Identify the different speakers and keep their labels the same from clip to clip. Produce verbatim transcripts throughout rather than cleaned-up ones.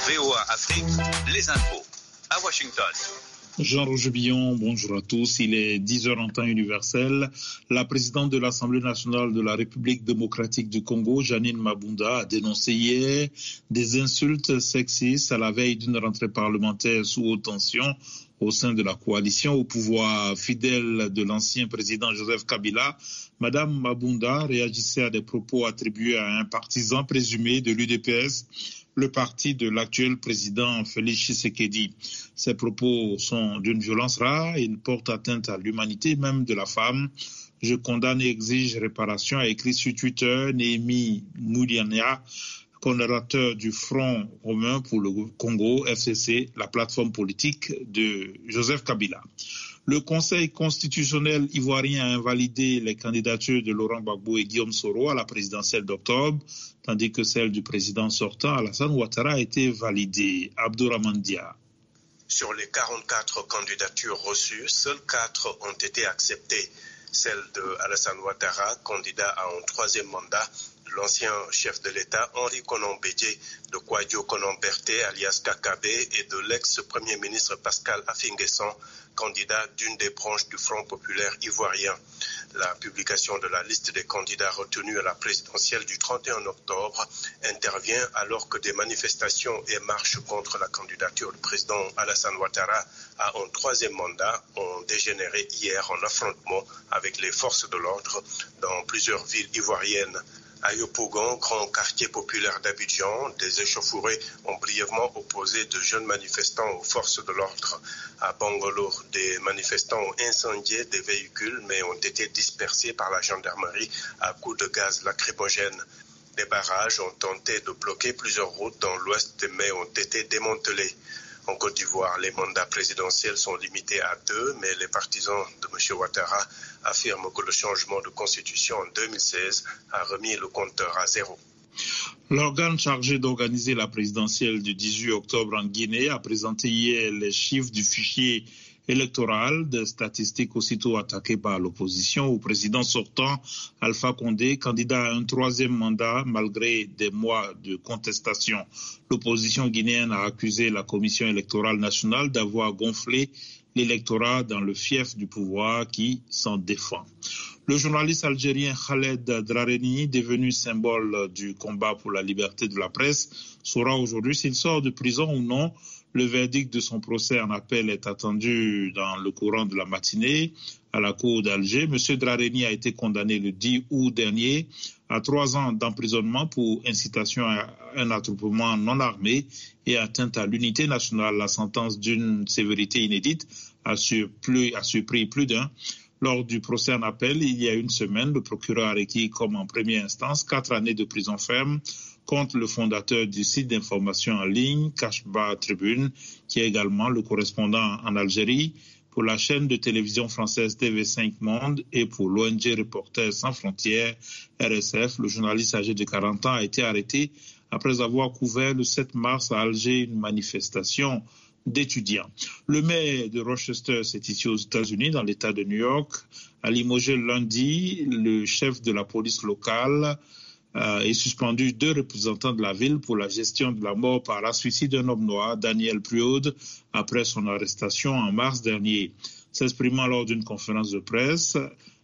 Speaker 1: V O A Afrique, les infos à Washington.
Speaker 2: Jean-Roger Billon, bonjour à tous. Il est dix heures en temps universel. La présidente de l'Assemblée nationale de la République démocratique du Congo, Janine Mabunda, a dénoncé hier des insultes sexistes à la veille d'une rentrée parlementaire sous haute tension au sein de la coalition au pouvoir. Fidèle de l'ancien président Joseph Kabila, Madame Mabunda réagissait à des propos attribués à un partisan présumé de l'U D P S, le parti de l'actuel président Félix Tshisekedi. Ces propos sont d'une violence rare, ils portent atteinte à l'humanité même de la femme. Je condamne et exige réparation, a écrit sur Twitter Néhémie Mouliania, coordonnateur du Front commun pour le Congo, F C C, la plateforme politique de Joseph Kabila. Le Conseil constitutionnel ivoirien a invalidé les candidatures de Laurent Gbagbo et Guillaume Soro à la présidentielle d'octobre, tandis que celle du président sortant, Alassane Ouattara, a été validée. Abdourahmane Dia.
Speaker 3: Sur les quarante-quatre candidatures reçues, seules quatre ont été acceptées. Celle de Alassane Ouattara, candidat à un troisième mandat, l'ancien chef de l'État Henri Konan Bédié, de Kouadio Konan Berté alias Kakabe et de l'ex-premier ministre Pascal Affi-N'Guessan, candidat d'une des branches du Front populaire ivoirien. La publication de la liste des candidats retenus à la présidentielle du trente et un octobre intervient alors que des manifestations et marches contre la candidature du président Alassane Ouattara à un troisième mandat ont dégénéré hier en affrontement avec les forces de l'ordre dans plusieurs villes ivoiriennes. À Yopougon, grand quartier populaire d'Abidjan, des échauffourées ont brièvement opposé de jeunes manifestants aux forces de l'ordre. À Bangolo, des manifestants ont incendié des véhicules mais ont été dispersés par la gendarmerie à coups de gaz lacrymogène. Des barrages ont tenté de bloquer plusieurs routes dans l'ouest mais ont été démantelés. En Côte d'Ivoire, les mandats présidentiels sont limités à deux, mais les partisans de M. Ouattara affirment que le changement de constitution en deux mille seize a remis le compteur à zéro.
Speaker 2: L'organe chargé d'organiser la présidentielle du dix-huit octobre en Guinée a présenté hier les chiffres du fichier électoral, des statistiques aussitôt attaquées par l'opposition au président sortant Alpha Condé, candidat à un troisième mandat malgré des mois de contestation. L'opposition guinéenne a accusé la Commission électorale nationale d'avoir gonflé l'électorat dans le fief du pouvoir qui s'en défend. Le journaliste algérien Khaled Drareni, devenu symbole du combat pour la liberté de la presse, saura aujourd'hui s'il sort de prison ou non. Le verdict de son procès en appel est attendu dans le courant de la matinée à la cour d'Alger. Monsieur Drareni a été condamné le dix août dernier à trois ans d'emprisonnement pour incitation à un attroupement non armé et atteinte à l'unité nationale. La sentence d'une sévérité inédite a surpris, a surpris plus d'un. Lors du procès en appel, il y a une semaine, le procureur a requis comme en première instance quatre années de prison ferme contre le fondateur du site d'information en ligne, Kashba Tribune, qui est également le correspondant en Algérie pour la chaîne de télévision française T V cinq Monde et pour l'O N G Reporters sans frontières, R S F. Le journaliste âgé de quarante ans a été arrêté après avoir couvert le sept mars à Alger une manifestation d'étudiants. Le maire de Rochester s'est ici aux États-Unis, dans l'État de New York, a limogé lundi le chef de la police locale euh, et suspendu deux représentants de la ville pour la gestion de la mort par asphyxie d'un homme noir, Daniel Pruode, après son arrestation en mars dernier. S'exprimant lors d'une conférence de presse,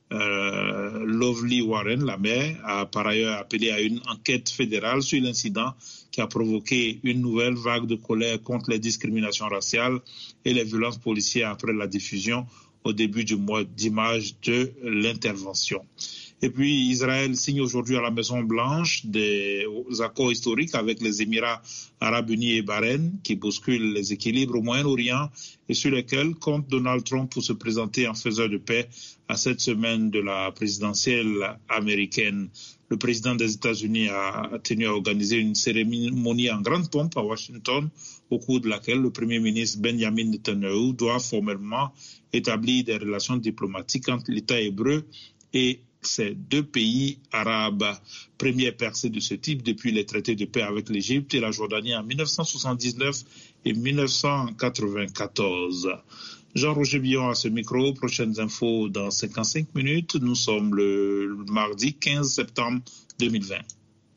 Speaker 2: Euh, Lovely Warren, la maire, a par ailleurs appelé à une enquête fédérale sur l'incident qui a provoqué une nouvelle vague de colère contre les discriminations raciales et les violences policières après la diffusion au début du mois d'images de l'intervention. Et puis Israël signe aujourd'hui à la Maison-Blanche des accords historiques avec les Émirats arabes unis et Bahreïn qui bousculent les équilibres au Moyen-Orient et sur lesquels compte Donald Trump pour se présenter en faiseur de paix à cette semaine de la présidentielle américaine. Le président des États-Unis a tenu à organiser une cérémonie en grande pompe à Washington, au cours de laquelle le Premier ministre Benjamin Netanyahu doit formellement établir des relations diplomatiques entre l'État hébreu et ces deux pays arabes. Première percée de ce type depuis les traités de paix avec l'Égypte et la Jordanie en mille neuf cent soixante-dix-neuf et mille neuf cent quatre-vingt-quatorze. Jean-Roger Billon à ce micro. Prochaines infos dans cinquante-cinq minutes. Nous sommes le mardi quinze septembre deux mille vingt.